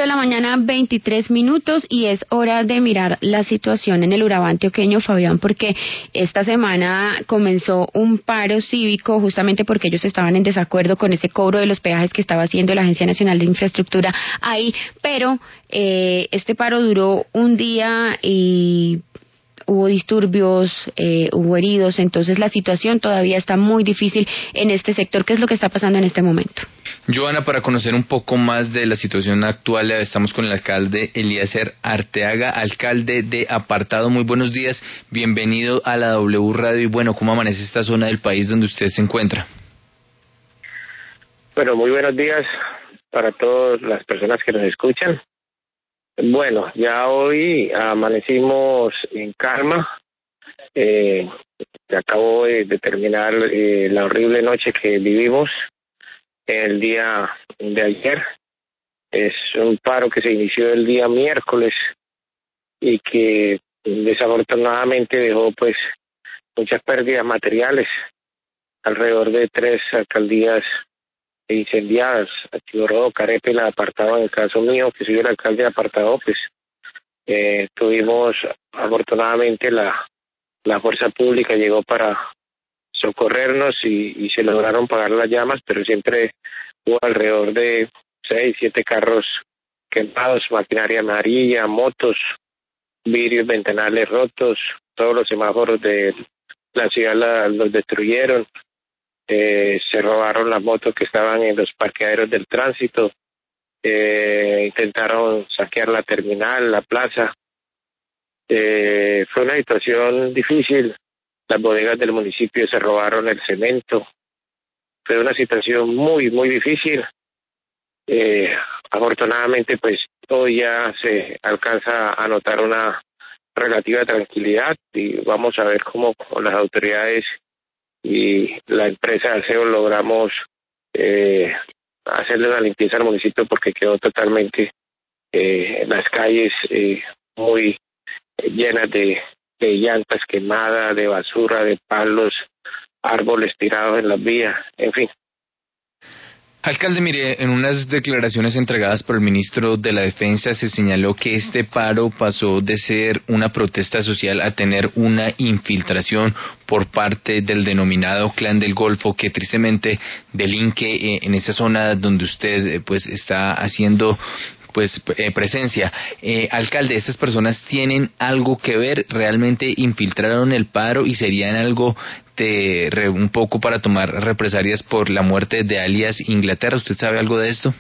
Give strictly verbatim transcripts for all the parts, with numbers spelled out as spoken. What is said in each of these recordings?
de la mañana, veintitrés minutos, y es hora de mirar la situación en el Urabá antioqueño, Fabián, porque esta semana comenzó un paro cívico justamente porque ellos estaban en desacuerdo con ese cobro de los peajes que estaba haciendo la Agencia Nacional de Infraestructura ahí, pero eh, este paro duró un día y hubo disturbios, eh, hubo heridos, entonces la situación todavía está muy difícil en este sector. ¿Qué es lo que está pasando en este momento? Joana, para conocer un poco más de la situación actual, estamos con el alcalde Eliezer Arteaga, alcalde de Apartado. Muy buenos días, bienvenido a la W Radio. Y bueno, ¿cómo amanece esta zona del país donde usted se encuentra? Bueno, muy buenos días para todas las personas que nos escuchan. Bueno, ya hoy amanecimos en calma. Eh, acabo de, de terminar eh, la horrible noche que vivimos el día de ayer. Es un paro que se inició el día miércoles y que desafortunadamente dejó pues muchas pérdidas materiales. Alrededor de tres alcaldías incendiadas, Chigoró, Carepe, la Apartado. En el caso mío, que soy el alcalde de Apartado, pues eh, tuvimos afortunadamente la, la fuerza pública llegó para socorrernos y, y se lograron apagar las llamas, pero siempre hubo alrededor de seis, siete carros quemados, maquinaria amarilla, motos, vidrios ventanales rotos, todos los semáforos de la ciudad la, los destruyeron. Eh, se robaron las motos que estaban en los parqueaderos del tránsito, eh, intentaron saquear la terminal, la plaza. Eh, fue una situación difícil. Las bodegas del municipio se robaron el cemento. Fue una situación muy, muy difícil. Eh, afortunadamente, pues hoy ya se alcanza a notar una relativa tranquilidad y vamos a ver cómo con las autoridades y la empresa de aseo logramos eh, hacerle una limpieza al municipio porque quedó totalmente eh, las calles eh, muy llenas de, de llantas quemadas, de basura, de palos, árboles tirados en las vías, en fin. Alcalde, mire, en unas declaraciones entregadas por el ministro de la Defensa se señaló que este paro pasó de ser una protesta social a tener una infiltración por parte del denominado Clan del Golfo, que tristemente delinque en esa zona donde usted pues está haciendo pues eh, presencia. Eh, alcalde, ¿estas personas tienen algo que ver? ¿Realmente infiltraron el paro y serían algo de, re, un poco para tomar represalias por la muerte de alias Inglaterra? ¿Usted sabe algo de esto?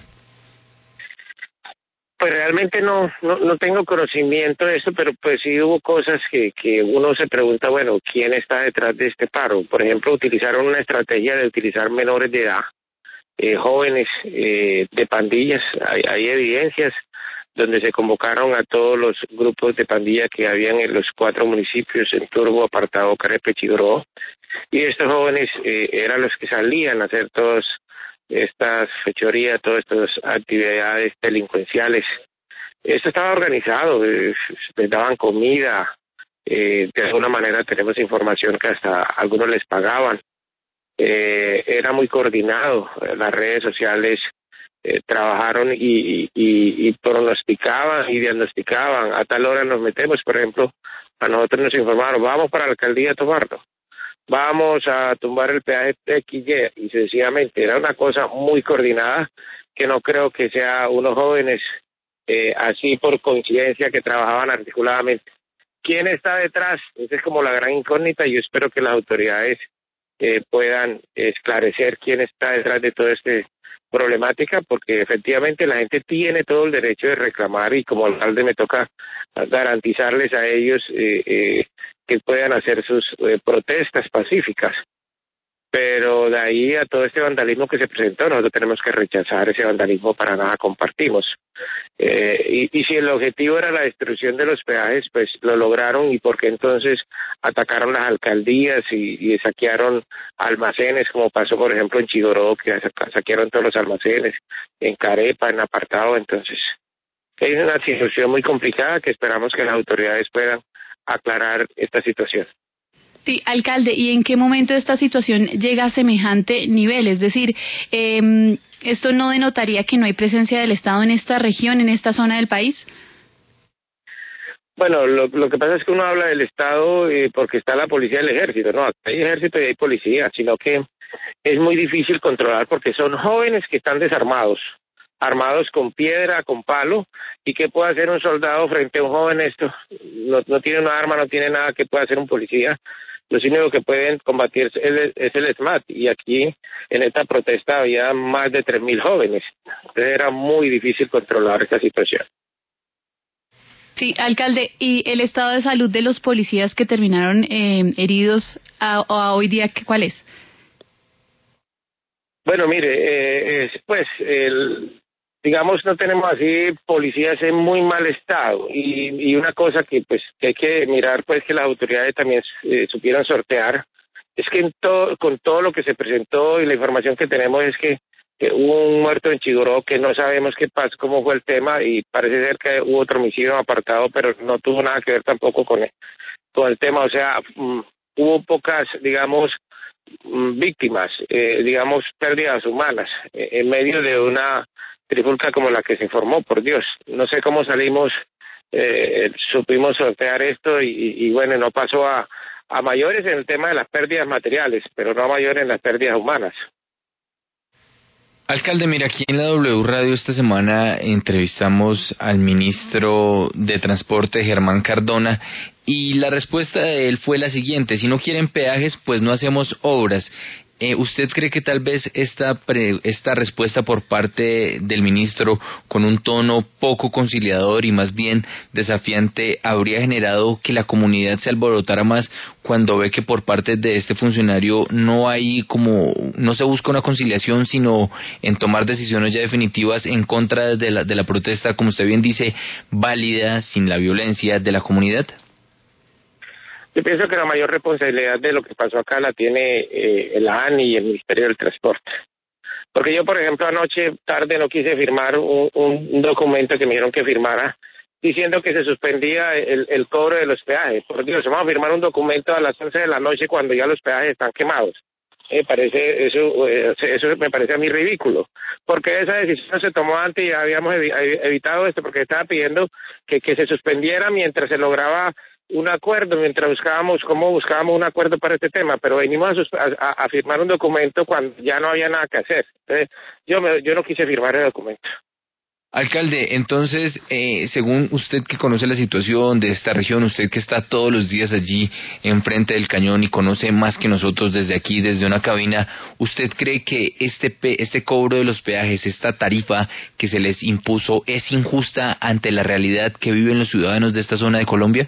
Pues realmente no, no, no tengo conocimiento de eso, pero pues sí hubo cosas que, que uno se pregunta, bueno, ¿quién está detrás de este paro? Por ejemplo, utilizaron una estrategia de utilizar menores de edad, Eh, jóvenes eh, de pandillas. Hay, hay evidencias donde se convocaron a todos los grupos de pandilla que habían en los cuatro municipios, en Turbo, Apartado, Carepe, Chigoró, y estos jóvenes eh, eran los que salían a hacer todas estas fechorías, todas estas actividades delincuenciales. Esto estaba organizado, eh, les daban comida, eh, de alguna manera tenemos información que hasta algunos les pagaban. Eh, era muy coordinado, las redes sociales eh, trabajaron y, y, y pronosticaban y diagnosticaban, a tal hora nos metemos, por ejemplo, a nosotros nos informaron, vamos para la alcaldía a tomarlo, vamos a tumbar el peaje X Y, y sencillamente era una cosa muy coordinada, que no creo que sea unos jóvenes eh, así por coincidencia que trabajaban articuladamente. ¿Quién está detrás? Esa es como la gran incógnita y yo espero que las autoridades Eh, puedan esclarecer quién está detrás de toda esta problemática, porque efectivamente la gente tiene todo el derecho de reclamar y como alcalde me toca garantizarles a ellos eh, eh, que puedan hacer sus eh, protestas pacíficas. Pero de ahí a todo este vandalismo que se presentó, nosotros tenemos que rechazar ese vandalismo, para nada compartimos. Eh, y, y si el objetivo era la destrucción de los peajes, pues lo lograron, y porque entonces atacaron las alcaldías y, y saquearon almacenes, como pasó por ejemplo en Chigoró, que saquearon todos los almacenes, en Carepa, en Apartado. Entonces es una situación muy complicada que esperamos que las autoridades puedan aclarar esta situación. Sí, alcalde, ¿y en qué momento esta situación llega a semejante nivel? Es decir, eh, ¿Esto no denotaría que no hay presencia del Estado en esta región, en esta zona del país? Bueno, lo, lo que pasa es que uno habla del Estado eh, porque está la policía y el ejército, ¿no? Hay ejército y hay policía, sino que es muy difícil controlar porque son jóvenes que están desarmados, armados con piedra, con palo, y ¿qué puede hacer un soldado frente a un joven? Esto no, no tiene una arma, no tiene nada que pueda hacer un policía. Los únicos que pueden combatir es el, es el SMAT, y aquí en esta protesta había más de tres mil jóvenes. Entonces era muy difícil controlar esta situación. Sí, alcalde, ¿y el estado de salud de los policías que terminaron eh, heridos a, a hoy día cuál es? Bueno, mire, eh, es, pues, el, digamos, no tenemos así policías en muy mal estado, y, y una cosa que pues que hay que mirar, pues, que las autoridades también eh, supieran sortear, es que en todo, con todo lo que se presentó y la información que tenemos es que que hubo un muerto en Chigoró, que no sabemos qué pasó, cómo fue el tema, y parece ser que hubo otro homicidio apartado, pero no tuvo nada que ver tampoco con el, con el tema. O sea, um, hubo pocas, digamos, um, víctimas, eh, digamos, pérdidas humanas, eh, en medio de una trifulca como la que se formó, por Dios. No sé cómo salimos, eh, supimos sortear esto, y, y bueno, no pasó a, a mayores en el tema de las pérdidas materiales, pero no a mayores en las pérdidas humanas. Alcalde, mira, aquí en la W Radio esta semana entrevistamos al ministro de Transporte, Germán Cardona, y la respuesta de él fue la siguiente: si no quieren peajes, pues no hacemos obras. Eh, ¿Usted cree que tal vez esta pre, esta respuesta por parte del ministro, con un tono poco conciliador y más bien desafiante, habría generado que la comunidad se alborotara más cuando ve que por parte de este funcionario no hay como, no se busca una conciliación, sino en tomar decisiones ya definitivas en contra de la, de la protesta, como usted bien dice, válida, sin la violencia de la comunidad? Yo pienso que la mayor responsabilidad de lo que pasó acá la tiene eh, la A N I y el Ministerio del Transporte. Porque yo, por ejemplo, anoche tarde no quise firmar un, un documento que me dijeron que firmara, diciendo que se suspendía el, el cobro de los peajes. Por Dios, vamos a firmar un documento a las once de la noche cuando ya los peajes están quemados. Me parece eso, eso me parece a mí ridículo, porque esa decisión se tomó antes y ya habíamos evitado esto, porque estaba pidiendo que, que se suspendiera mientras se lograba un acuerdo, mientras buscábamos cómo buscábamos un acuerdo para este tema, pero venimos a, a, a firmar un documento cuando ya no había nada que hacer. Entonces, yo me, yo no quise firmar el documento. Alcalde, entonces, eh, según usted que conoce la situación de esta región, usted que está todos los días allí enfrente del cañón y conoce más que nosotros desde aquí, desde una cabina, ¿usted cree que este pe este cobro de los peajes, esta tarifa que se les impuso, es injusta ante la realidad que viven los ciudadanos de esta zona de Colombia?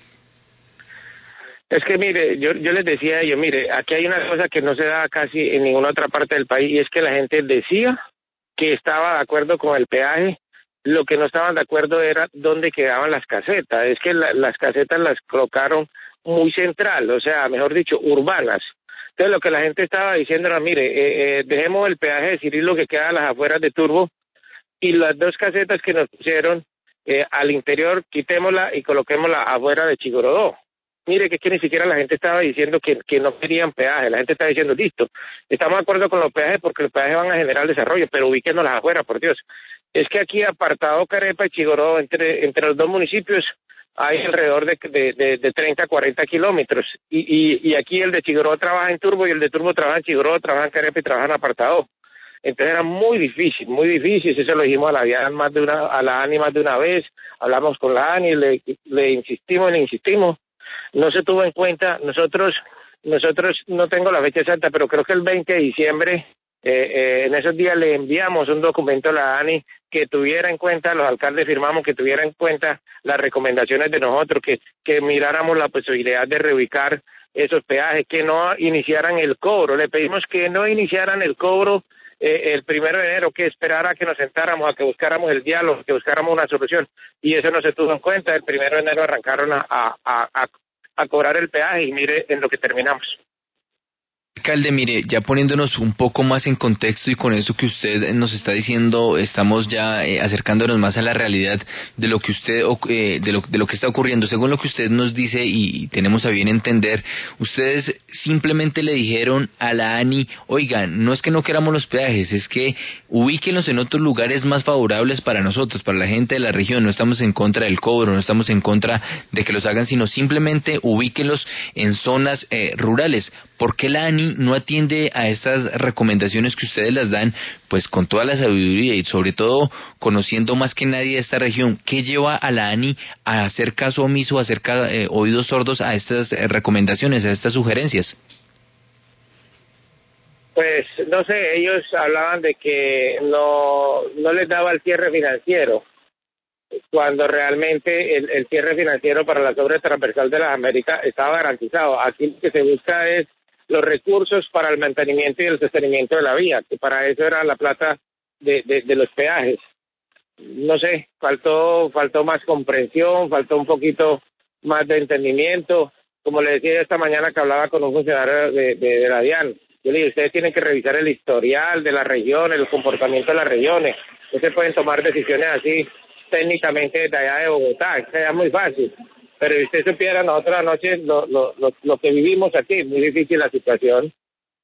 Es que mire, yo, yo les decía a ellos, mire, aquí hay una cosa que no se da casi en ninguna otra parte del país, y es que la gente decía que estaba de acuerdo con el peaje, lo que no estaban de acuerdo era dónde quedaban las casetas. Es que la, las casetas las colocaron muy central, o sea, mejor dicho, urbanas. Entonces lo que la gente estaba diciendo era, mire, eh, eh, dejemos el peaje de Cirilo que queda a las afueras de Turbo, y las dos casetas que nos pusieron eh, al interior, quitémosla y coloquémosla afuera de Chigorodó. Mire, que es que ni siquiera la gente estaba diciendo que, que no querían peaje, la gente estaba diciendo, listo, estamos de acuerdo con los peajes porque los peajes van a generar desarrollo, pero ubíquenlos afuera, por Dios. Es que aquí, apartado Carepa y Chigorodó, entre, entre los dos municipios, hay alrededor de, de, de, de treinta, cuarenta kilómetros, y, y, y aquí el de Chigorodó trabaja en Turbo, y el de Turbo trabaja en Chigorodó, trabaja en Carepa y trabaja en apartado. Entonces era muy difícil, muy difícil. Eso lo dijimos a la DIAN más de una, a la ANI más de una vez, hablamos con la ANI, le, le insistimos, le insistimos. No se tuvo en cuenta. Nosotros, nosotros no tengo la fecha exacta, pero creo que el veinte de diciembre, eh, eh, en esos días le enviamos un documento a la ANI que tuviera en cuenta, los alcaldes firmamos que tuviera en cuenta las recomendaciones de nosotros, que, que miráramos la posibilidad de reubicar esos peajes, que no iniciaran el cobro. Le pedimos que no iniciaran el cobro eh, el primero de enero, que esperara a que nos sentáramos, a que buscáramos el diálogo, que buscáramos una solución, y eso no se tuvo en cuenta. El primero de enero arrancaron a, a, a, a cobrar el peaje, y mire en lo que terminamos. Alcalde, mire, ya poniéndonos un poco más en contexto y con eso que usted nos está diciendo, estamos ya eh, acercándonos más a la realidad de lo que usted, eh, de, lo, de lo que está ocurriendo. Según lo que usted nos dice y tenemos a bien entender, ustedes simplemente le dijeron a la ANI, oigan, no es que no queramos los peajes, es que ubíquenlos en otros lugares más favorables para nosotros, para la gente de la región. No estamos en contra del cobro, no estamos en contra de que los hagan, sino simplemente ubíquenlos en zonas eh, rurales. ¿Por qué la ANI no atiende a estas recomendaciones que ustedes las dan, pues con toda la sabiduría y sobre todo conociendo más que nadie esta región? ¿Qué lleva a la ANI a hacer caso omiso, a hacer eh, oídos sordos a estas eh, recomendaciones, a estas sugerencias? Pues no sé, ellos hablaban de que no, no les daba el cierre financiero, cuando realmente el, el cierre financiero para la obra transversal de las Américas estaba garantizado. Aquí lo que se busca es los recursos para el mantenimiento y el sostenimiento de la vía, que para eso era la plata de, de, de los peajes. No sé, faltó faltó más comprensión, faltó un poquito más de entendimiento. Como le decía esta mañana que hablaba con un funcionario de, de, de la DIAN, yo le dije, ustedes tienen que revisar el historial de las regiones, el comportamiento de las regiones. No se pueden tomar decisiones así técnicamente desde allá de Bogotá, es ya muy fácil. Pero si usted supiera nosotros anoche lo, lo, lo, lo que vivimos aquí, muy difícil la situación.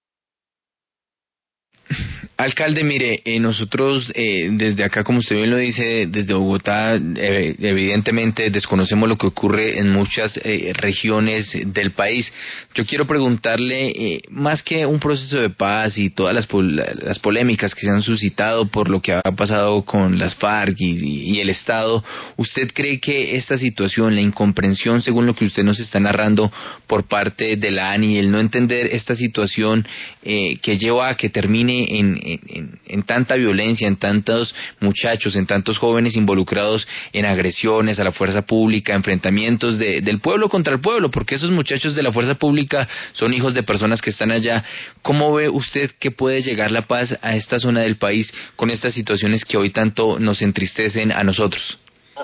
Alcalde, mire, eh, nosotros eh, desde acá, como usted bien lo dice, desde Bogotá, eh, evidentemente desconocemos lo que ocurre en muchas eh, regiones del país. Yo quiero preguntarle, eh, más que un proceso de paz y todas las, pol las polémicas que se han suscitado por lo que ha pasado con las FARC y, y el Estado, ¿usted cree que esta situación, la incomprensión, según lo que usted nos está narrando por parte de la ANI, el no entender esta situación eh, que lleva a que termine en En, en, en tanta violencia, en tantos muchachos, en tantos jóvenes involucrados en agresiones a la fuerza pública, enfrentamientos de, del pueblo contra el pueblo, porque esos muchachos de la fuerza pública son hijos de personas que están allá? ¿Cómo ve usted que puede llegar la paz a esta zona del país con estas situaciones que hoy tanto nos entristecen a nosotros?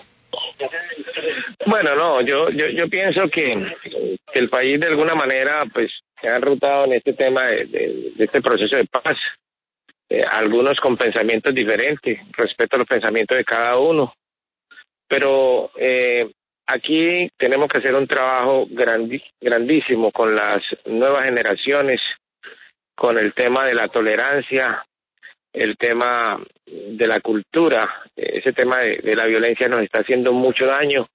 Bueno, no, yo yo, yo pienso que, que el país de alguna manera pues se ha enrutado en este tema de, de, de este proceso de paz. Eh, algunos con pensamientos diferentes, respeto a los pensamientos de cada uno, pero eh, aquí tenemos que hacer un trabajo grandi grandísimo con las nuevas generaciones, con el tema de la tolerancia, el tema de la cultura. Ese tema de, de la violencia nos está haciendo mucho daño.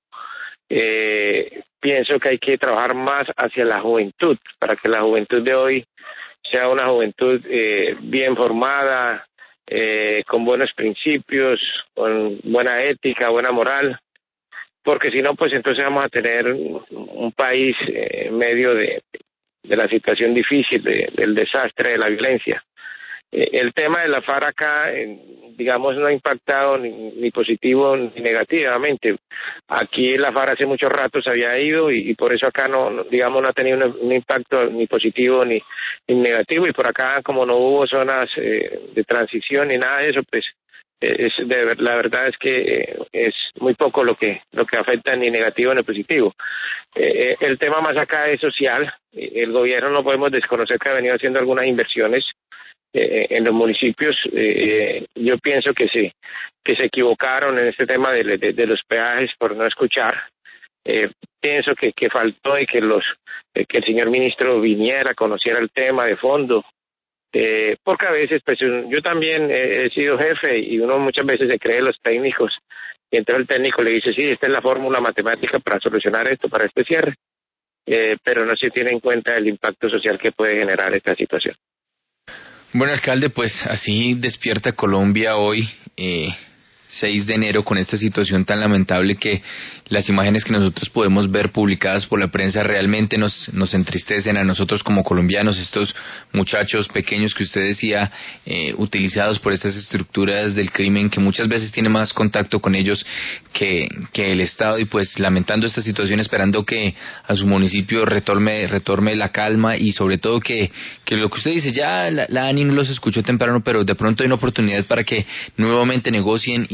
Eh, pienso que hay que trabajar más hacia la juventud, para que la juventud de hoy sea una juventud eh, bien formada, eh, con buenos principios, con buena ética, buena moral, porque si no, pues entonces vamos a tener un, un país eh, en medio de, de la situación difícil, de, del desastre, de la violencia. Eh, el tema de la FARC acá, eh, digamos, no ha impactado ni, ni positivo ni negativamente. Aquí la FARC hace mucho rato se había ido y, y por eso acá no, digamos, no ha tenido un, un impacto ni positivo ni, ni negativo, y por acá como no hubo zonas eh, de transición ni nada de eso, pues eh, es de, la verdad es que eh, es muy poco lo que lo que afecta ni negativo ni positivo. Eh, el tema más acá es social. El gobierno no podemos desconocer que ha venido haciendo algunas inversiones Eh, en los municipios. Eh, yo pienso que sí, que se equivocaron en este tema de, de, de los peajes por no escuchar. Eh, pienso que, que faltó y que los eh, que el señor ministro viniera, conociera el tema de fondo, eh, porque a veces pues yo también he, he sido jefe y uno muchas veces se cree los técnicos, y entonces el técnico le dice, sí, esta es la fórmula matemática para solucionar esto, para este cierre, eh, pero no se tiene en cuenta el impacto social que puede generar esta situación. Bueno, alcalde, pues así despierta Colombia hoy, eh, seis de enero, con esta situación tan lamentable que las imágenes que nosotros podemos ver publicadas por la prensa realmente nos, nos entristecen a nosotros como colombianos. Estos muchachos pequeños que usted decía, eh, utilizados por estas estructuras del crimen, que muchas veces tienen más contacto con ellos que, que el Estado, y pues lamentando esta situación, esperando que a su municipio retorne, retorne la calma, y sobre todo que, que lo que usted dice, ya la, la ANI no los escuchó temprano, pero de pronto hay una oportunidad para que nuevamente negocien y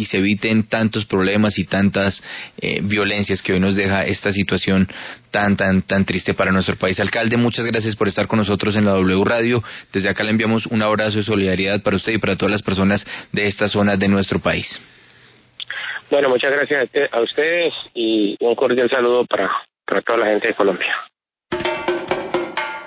se eviten tantos problemas y tantas eh, violencias que hoy nos deja esta situación tan, tan, tan triste para nuestro país. Alcalde, muchas gracias por estar con nosotros en la W Radio. Desde acá le enviamos un abrazo de solidaridad para usted y para todas las personas de esta zona de nuestro país. Bueno, muchas gracias a ustedes y un cordial saludo para, para toda la gente de Colombia.